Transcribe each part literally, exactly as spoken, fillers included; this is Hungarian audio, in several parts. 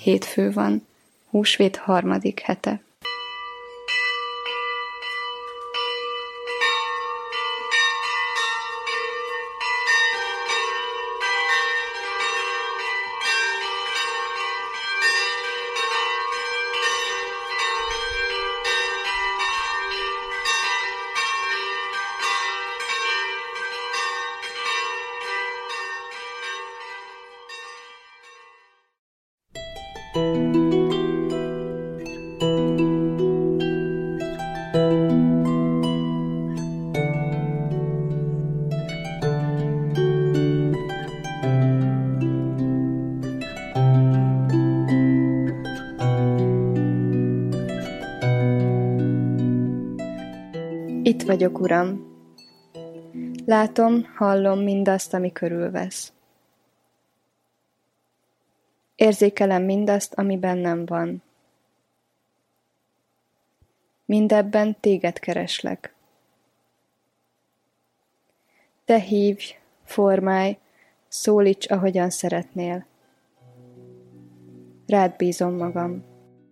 Hétfő van, húsvét harmadik hete. Itt vagyok, Uram. Látom, hallom mindazt, ami körülvesz. Érzékelem mindazt, ami bennem van. Mindebben téged kereslek. Te hívj, formálj, szólíts, ahogyan szeretnél. Rád bízom magam.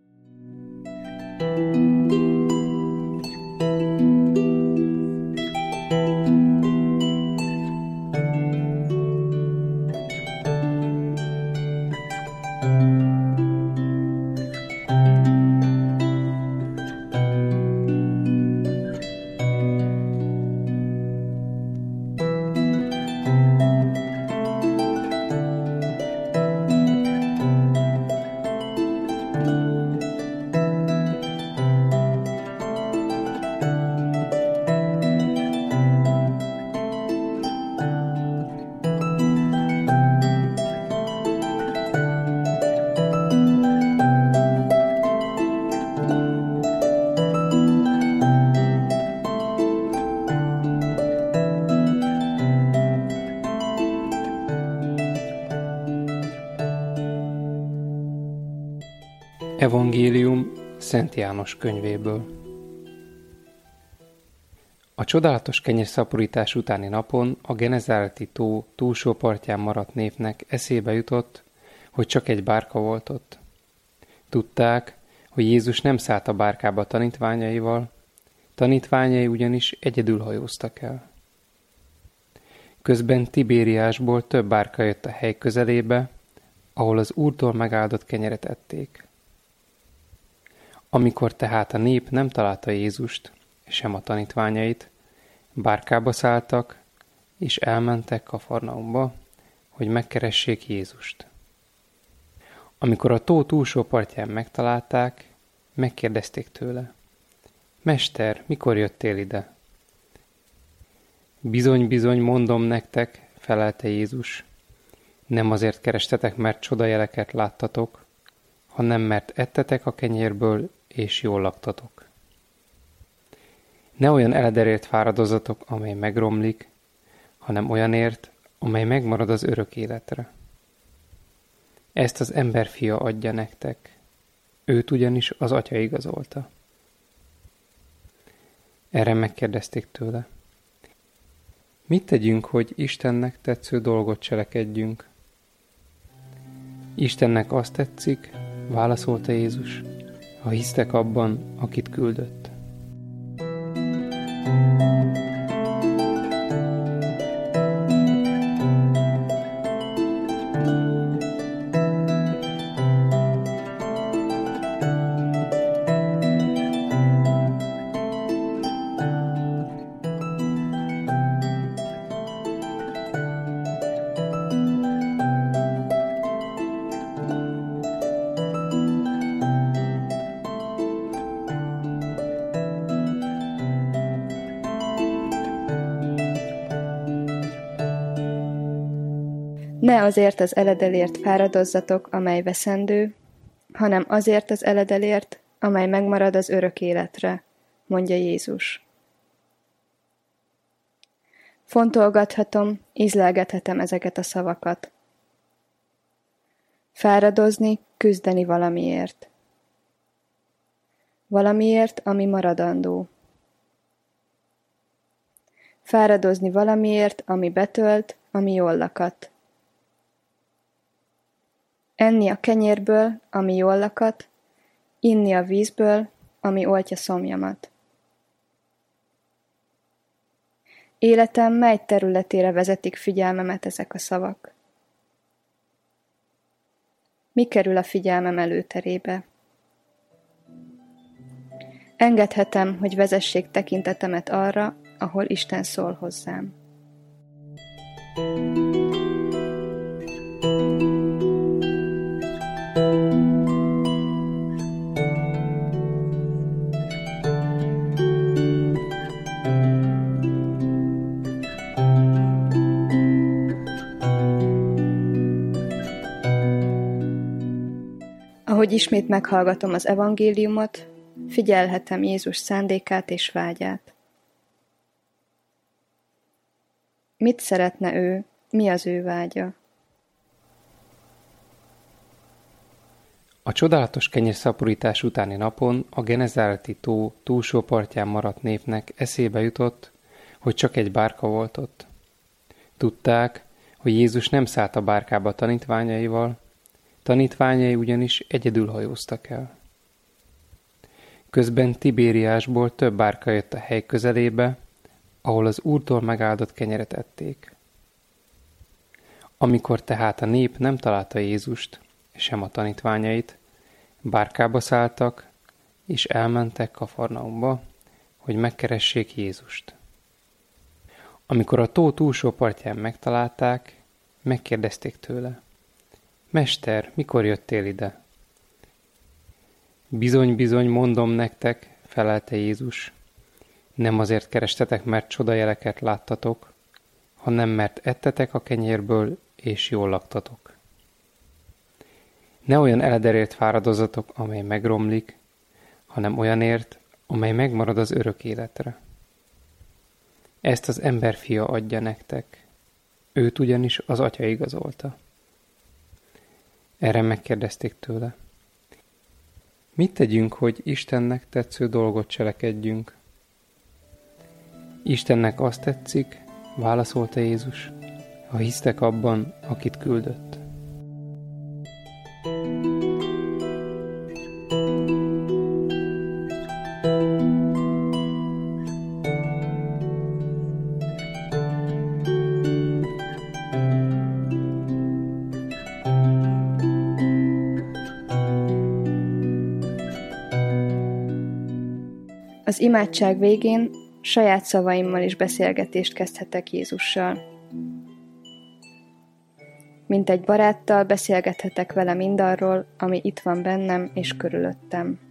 Evangélium Szent János könyvéből. A csodálatos kenyérszaporítás utáni napon a Genezáreti tó túlsó partján maradt népnek eszébe jutott, hogy csak egy bárka volt ott. Tudták, hogy Jézus nem szállt a bárkába tanítványaival, tanítványai ugyanis egyedül hajóztak el. Közben Tibériásból több bárka jött a hely közelébe, ahol az Úrtól megáldott kenyeret ették. Amikor tehát a nép nem találta Jézust, sem a tanítványait, bárkába szálltak, és elmentek Kafarnaumba, hogy megkeressék Jézust. Amikor a tó túlsó partján megtalálták, megkérdezték tőle: Mester, mikor jöttél ide? Bizony-bizony, mondom nektek, felelte Jézus, nem azért kerestetek, mert csodajeleket láttatok, hanem mert ettetek a kenyérből, és jól laktatok. Ne olyan eledelért fáradozatok, amely megromlik, hanem olyanért, amely megmarad az örök életre. Ezt az emberfia adja nektek, őt ugyanis az atya igazolta. Erre megkérdezték tőle: mit tegyünk, hogy Istennek tetsző dolgot cselekedjünk? Istennek azt tetszik, válaszolta Jézus, ha hisztek abban, akit küldött. Ne azért az eledelért fáradozzatok, amely veszendő, hanem azért az eledelért, amely megmarad az örök életre, mondja Jézus. Fontolgathatom, ízlelgethetem ezeket a szavakat. Fáradozni, küzdeni valamiért. Valamiért, ami maradandó. Fáradozni valamiért, ami betölt, ami jól lakat. enni a kenyérből, ami jól lakat, inni a vízből, ami oltja szomjamat. Életem mely területére vezetik figyelmemet ezek a szavak? Mi kerül a figyelmem előterébe? Engedhetem, hogy vezessék tekintetemet arra, ahol Isten szól hozzám. Ahogy ismét meghallgatom az evangéliumot, figyelhetem Jézus szándékát és vágyát. Mit szeretne ő, mi az ő vágya? A csodálatos kenyérszaporítás utáni napon a Genezáreti tó túlsó partján maradt népnek eszébe jutott, hogy csak egy bárka volt ott. Tudták, hogy Jézus nem szállt a bárkába tanítványaival, tanítványai ugyanis egyedül hajóztak el. Közben Tibériásból több bárka jött a hely közelébe, ahol az Úrtól megáldott kenyeret ették. Amikor tehát a nép nem találta Jézust, sem a tanítványait, bárkába szálltak, és elmentek Kafarnaumba, hogy megkeressék Jézust. Amikor a tó túlsó partján megtalálták, megkérdezték tőle: Mester, mikor jöttél ide? Bizony-bizony, mondom nektek, felelte Jézus, nem azért kerestetek, mert csodajeleket láttatok, hanem mert ettetek a kenyérből, és jól laktatok. Ne olyan elederért fáradozzatok, amely megromlik, hanem olyanért, amely megmarad az örök életre. Ezt az emberfia adja nektek, őt ugyanis az atya igazolta. Erre megkérdezték tőle: mit tegyünk, hogy Istennek tetsző dolgot cselekedjünk? Istennek azt tetszik, válaszolta Jézus, ha hisztek abban, akit küldött. Az imádság végén saját szavaimmal is beszélgetést kezdhetek Jézussal. Mint egy baráttal beszélgethetek vele mindarról, ami itt van bennem és körülöttem.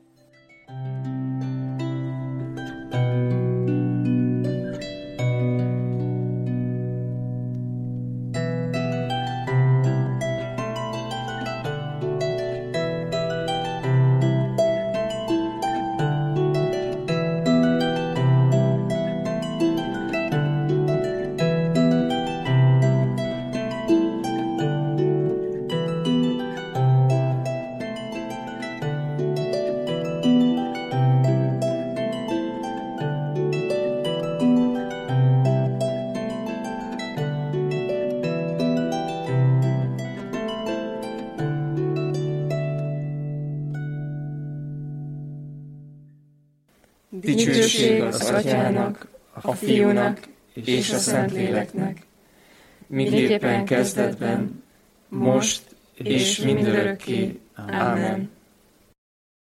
Dicsőség az Atyának, a Fiúnak és a Szentléleknek, miképpen kezdetben, most és mindörökké. Ámen.